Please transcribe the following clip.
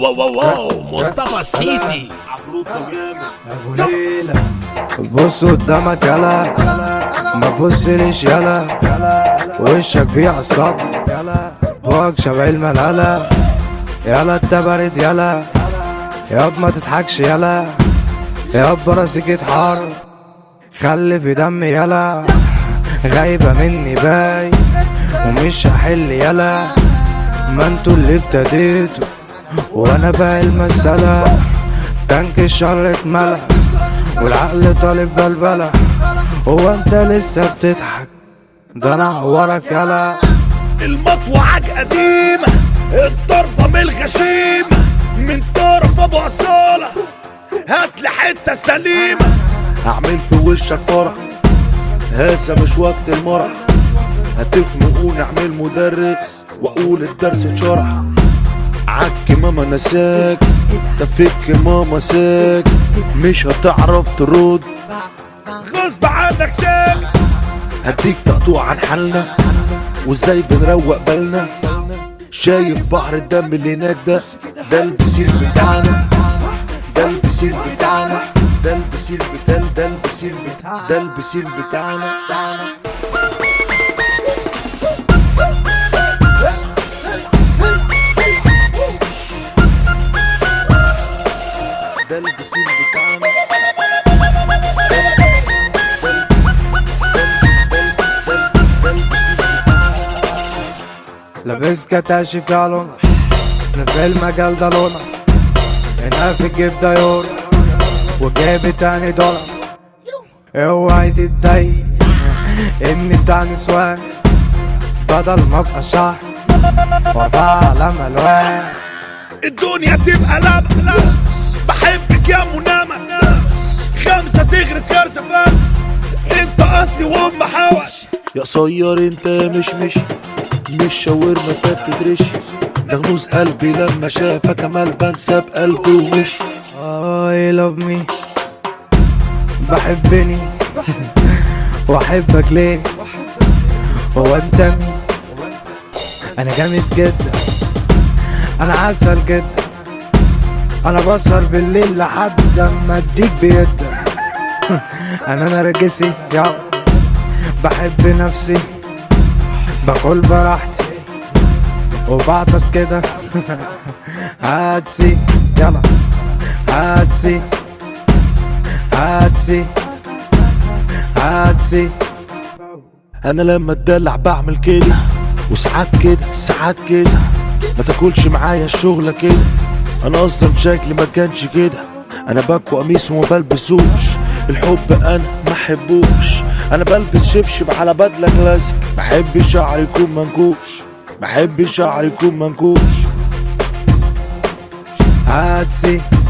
واو مصطفى السيسي ابو ليلى. بص قدامك يلا ما تبصليش يلا، وشك بيعصب بوك شبه الملالة. يلا انت بارد يلا ياب ما تضحكش يلا، ياب راسك اتحار خلي في دمي يلا. غايبة مني باي ومش هحل يلا، ما انتوا اللي ابتديتوا وانا بقى المسألة. تانك الشر اتملى والعقل طالب بلبلة، هو انت لسه بتضحك ده انا عورك يلا. المطوعك قديمة الضربة من الغشيمة من طرف ابو عصالة، هاتلي حتة سليمة هعمل في وشك فرح، هذا مش وقت المرح. هتخنقوني اعمل مدرس واقول الدرس اتشرح. عك ماما نساك تفك ماما ساك، مش هتعرف ترد غصب عنك ساك. هديك تقطوع عن حالنا وازاي بنروق بالنا. شايف بحر الدم اللي هناك ده البسيل بتاعنا، ده البسيل بتاعنا، ده البسيل بتاعنا، ده البسيل بتاعنا، ده البسيل بتاعنا. ده البسيل بتاعنا. لابس كتاشي في علونا في المجال ده لونا، هنا في الجيب ده يورو وجايب تاني دولار. اوعي تتضايق اني بتاع نسوان، بدل ما ابقى شهر وارفع على ملوان. الدنيا تبقى لبق بحبك يا منامة، 5 تغرس غرزة فن انت اصلي وهم حوش. يا قصير انت مش شاورما تترش. ده غموز قلبي لما شافك امال بنسى بقلبي ومش. I love me بحبني واحبك ليه؟ هو انت مين؟ انا جامد جدا انا عسل جدا، انا بسهر بالليل لحد اما اديك بيدا. انا نرجسي يا بحب نفسي، باكل براحتي وبعطس كده. هاتسي يلا هاتسي هاتسي هاتسي. انا لما اتدلع بعمل كده، وساعات كده ساعات كده. ما تاكلش معايا الشغلة كده، انا اصلا شكلي ما كانش كده. انا باكو قميص وما بلبسوش، الحب انا ما احبوش. انا بلبس شبشب على بدلة كلاسيك، بحب شعري يكون منكوش، بحب شعري يكون منكوش. هاتسي